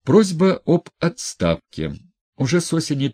Просьба об отставке. Уже с осени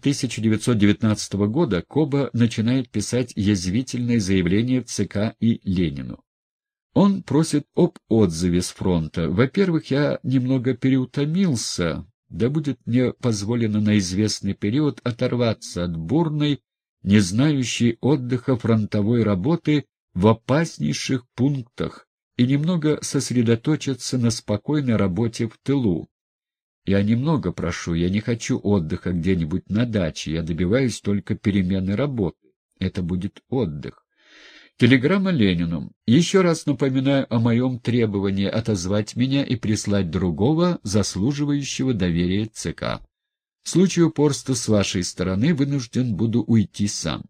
1919 года Коба начинает писать язвительные заявления в ЦК и Ленину. Он просит об отзыве с фронта. Во-первых, я немного переутомился, да будет мне позволено на известный период оторваться от бурной, не знающей отдыха фронтовой работы в опаснейших пунктах и немного сосредоточиться на спокойной работе в тылу. Я немного прошу, я не хочу отдыха где-нибудь на даче, я добиваюсь только перемены работы. Это будет отдых. Телеграмма Ленину. Еще раз напоминаю о моем требовании отозвать меня и прислать другого, заслуживающего доверия ЦК. В случае упорства с вашей стороны вынужден буду уйти сам.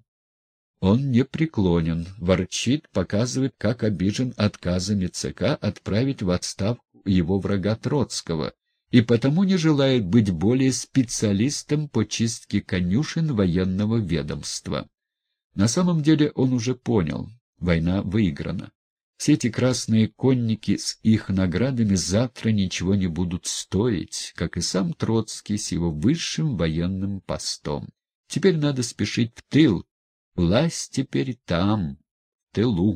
Он не преклонен, ворчит, показывает, как обижен отказами ЦК отправить в отставку его врага Троцкого, и потому не желает быть более специалистом по чистке конюшен военного ведомства. На самом деле он уже понял, война выиграна. Все эти красные конники с их наградами завтра ничего не будут стоить, как и сам Троцкий с его высшим военным постом. Теперь надо спешить в тыл. Власть теперь там, в тылу.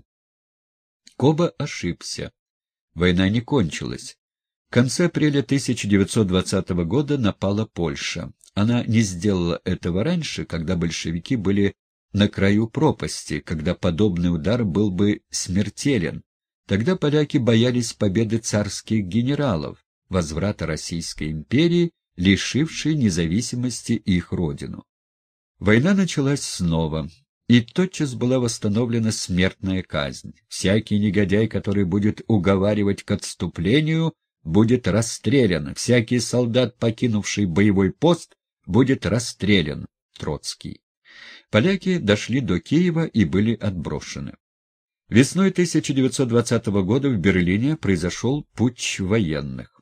Коба ошибся. Война не кончилась. В конце апреля 1920 года напала Польша. Она не сделала этого раньше, когда большевики были на краю пропасти, когда подобный удар был бы смертелен. Тогда поляки боялись победы царских генералов, возврата Российской империи, лишившей независимости их родину. Война началась снова, и тотчас была восстановлена смертная казнь. Всякий негодяй, который будет уговаривать к отступлению, будет расстрелян. Всякий солдат, покинувший боевой пост, будет расстрелян. Троцкий. Поляки дошли до Киева и были отброшены. Весной 1920 года в Берлине произошел путч военных.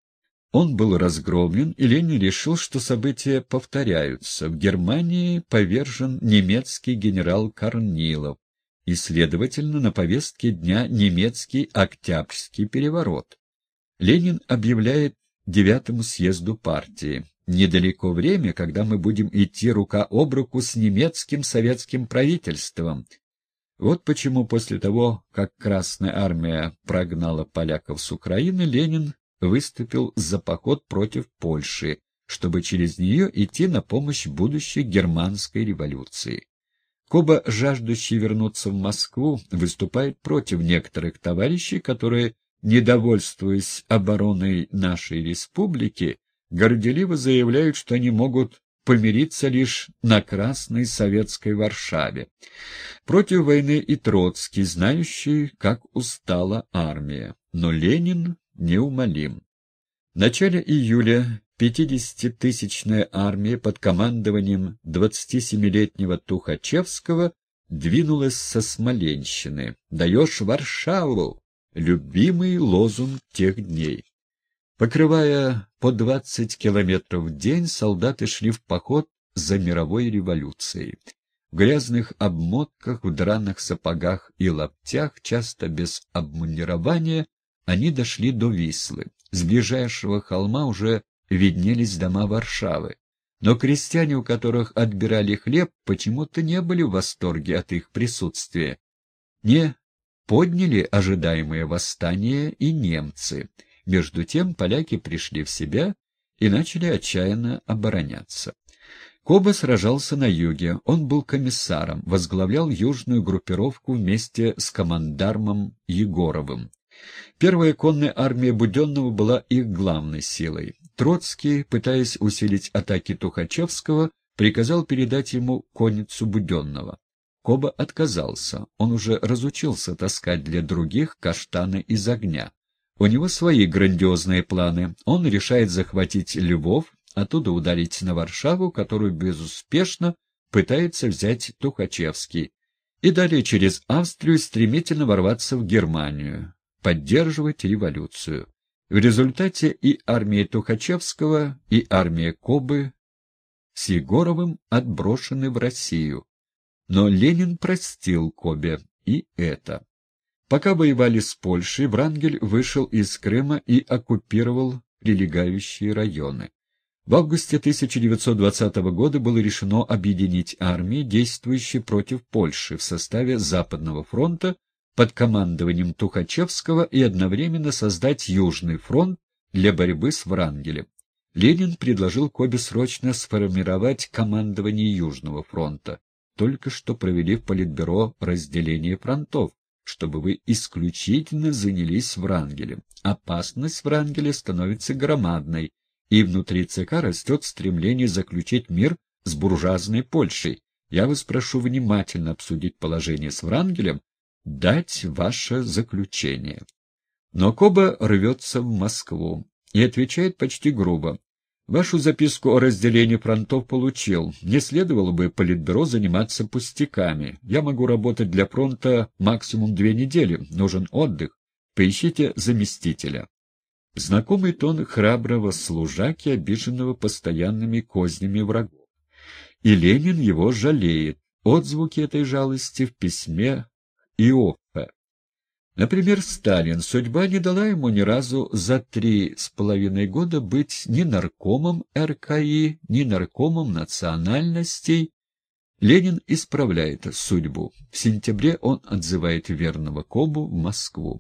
Он был разгромлен, и Ленин решил, что события повторяются. В Германии повержен немецкий генерал Корнилов, и, следовательно, на повестке дня немецкий Октябрьский переворот. Ленин объявляет 9-му съезду партии: «Недалеко время, когда мы будем идти рука об руку с немецким советским правительством». Вот почему после того, как Красная армия прогнала поляков с Украины, Ленин выступил за поход против Польши, чтобы через нее идти на помощь будущей германской революции. Коба, жаждущий вернуться в Москву, выступает против некоторых товарищей, которые, недовольствуясь обороной нашей республики, горделиво заявляют, что они могут помириться лишь на Красной советской Варшаве. Против войны и Троцкий, знающий, как устала армия. Но Ленин неумолим. В начале июля 50-тысячная армия под командованием 27-летнего Тухачевского двинулась со Смоленщины. «Даешь Варшаву!» — любимый лозунг тех дней. Покрывая по 20 километров в день, солдаты шли в поход за мировой революцией. В грязных обмотках, в драных сапогах и лаптях, часто без обмундирования, они дошли до Вислы. С ближайшего холма уже виднелись дома Варшавы. Но крестьяне, у которых отбирали хлеб, почему-то не были в восторге от их присутствия. Не подняли ожидаемое восстание и немцы. Между тем поляки пришли в себя и начали отчаянно обороняться. Коба сражался на юге, он был комиссаром, возглавлял южную группировку вместе с командармом Егоровым. Первая конная армия Буденного была их главной силой. Троцкий, пытаясь усилить атаки Тухачевского, приказал передать ему конницу Буденного. Коба отказался, он уже разучился таскать для других каштаны из огня. У него свои грандиозные планы. Он решает захватить Львов, оттуда ударить на Варшаву, которую безуспешно пытается взять Тухачевский, и далее через Австрию стремительно ворваться в Германию, поддерживать революцию. В результате и армия Тухачевского, и армия Кобы с Егоровым отброшены в Россию. Но Ленин простил Кобе и это. Пока воевали с Польшей, Врангель вышел из Крыма и оккупировал прилегающие районы. В августе 1920 года было решено объединить армии, действующие против Польши, в составе Западного фронта под командованием Тухачевского и одновременно создать Южный фронт для борьбы с Врангелем. Ленин предложил Кобе срочно сформировать командование Южного фронта. Только что провели в Политбюро разделение фронтов, чтобы вы исключительно занялись Врангелем. Опасность Врангеля становится громадной, и внутри ЦК растет стремление заключить мир с буржуазной Польшей. Я вас прошу внимательно обсудить положение с Врангелем, дать ваше заключение. Но Коба рвется в Москву и отвечает почти грубо. Вашу записку о разделении фронтов получил. Не следовало бы Политбюро заниматься пустяками. Я могу работать для фронта максимум 2 недели. Нужен отдых. Поищите заместителя. Знакомый тон храброго служаки, обиженного постоянными кознями врагов. И Ленин его жалеет. Отзвуки этой жалости в письме Иоффе. Например, Сталин. Судьба не дала ему ни разу за 3,5 года быть ни наркомом РКИ, ни наркомом национальностей. Ленин исправляет судьбу. В сентябре он отзывает верного Кобу в Москву.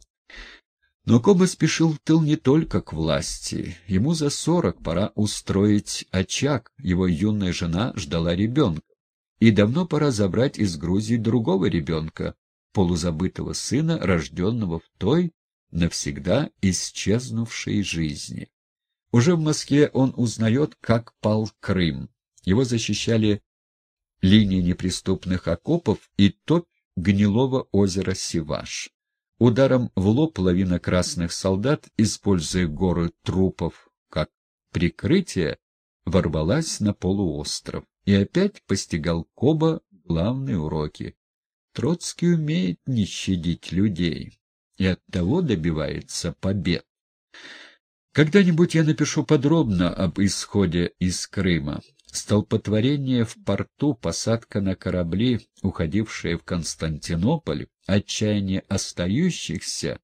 Но Коба спешил в тыл не только к власти. Ему за 40, пора устроить очаг, его юная жена ждала ребенка. И давно пора забрать из Грузии другого ребенка, полузабытого сына, рожденного в той навсегда исчезнувшей жизни. Уже в Москве он узнает, как пал Крым. Его защищали линии неприступных окопов и топь гнилого озера Сиваш. Ударом в лоб лавина красных солдат, используя горы трупов как прикрытие, ворвалась на полуостров. И опять постигал Коба главные уроки. Троцкий умеет не щадить людей и оттого добивается побед. Когда-нибудь я напишу подробно об исходе из Крыма. Столпотворение в порту, посадка на корабли, уходившие в Константинополь, отчаяние остающихся,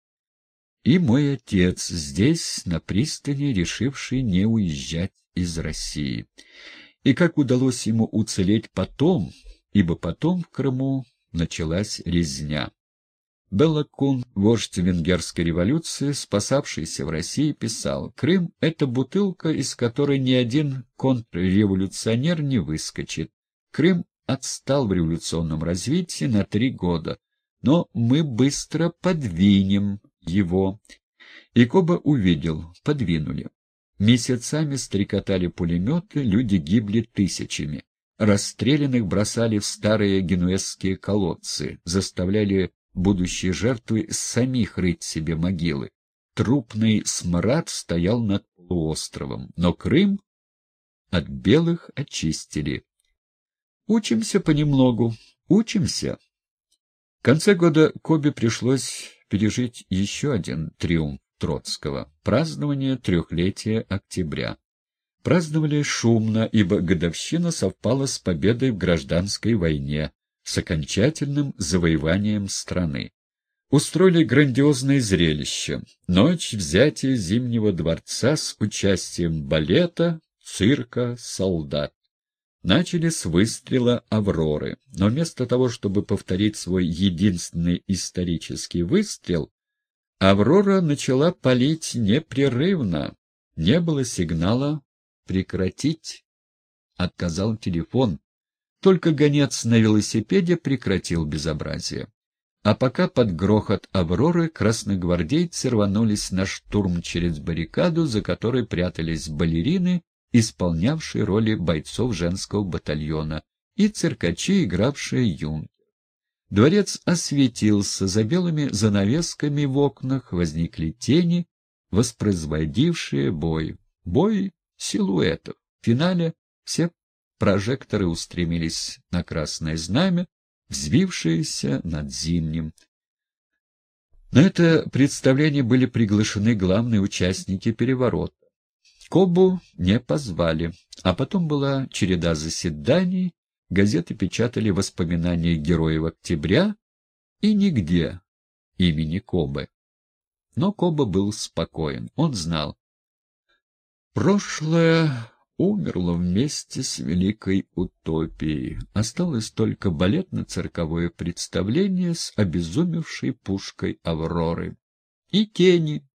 и мой отец здесь, на пристани, решивший не уезжать из России. И как удалось ему уцелеть потом, ибо потом в Крыму началась резня. Белла Кун, вождь венгерской революции, спасавшийся в России, писал: «Крым — это бутылка, из которой ни один контрреволюционер не выскочит. Крым отстал в революционном развитии на 3 года, но мы быстро подвинем его». И Коба увидел, подвинули. Месяцами стрекотали пулеметы, люди гибли тысячами. Расстрелянных бросали в старые генуэзские колодцы, заставляли будущие жертвы самих рыть себе могилы. Трупный смрад стоял над полуостровом, но Крым от белых очистили. Учимся понемногу, учимся. В конце года Кобе пришлось пережить еще один триумф Троцкого — празднование 3-летия октября. Праздновали шумно, ибо годовщина совпала с победой в гражданской войне, с окончательным завоеванием страны. Устроили грандиозное зрелище. Ночь взятия Зимнего дворца с участием балета, цирка, солдат. Начали с выстрела «Авроры», но вместо того, чтобы повторить свой единственный исторический выстрел, «Аврора» начала палить непрерывно. Не было сигнала «прекратить». Отказал телефон. Только гонец на велосипеде прекратил безобразие. А пока под грохот «Авроры» красногвардейцы рванулись на штурм через баррикаду, за которой прятались балерины, исполнявшие роли бойцов женского батальона, и циркачи, игравшие юнкер. Дворец осветился, за белыми занавесками в окнах возникли тени, воспроизводившие бой. Бой силуэтов. В финале все прожекторы устремились на Красное Знамя, взвившееся над Зимним. На это представление были приглашены главные участники переворота. Кобу не позвали, а потом была череда заседаний, газеты печатали воспоминания героев октября, и нигде имени Кобы. Но Коба был спокоен, он знал. Прошлое умерло вместе с великой утопией. Осталось только балетно-цирковое представление с обезумевшей пушкой Авроры. И тени,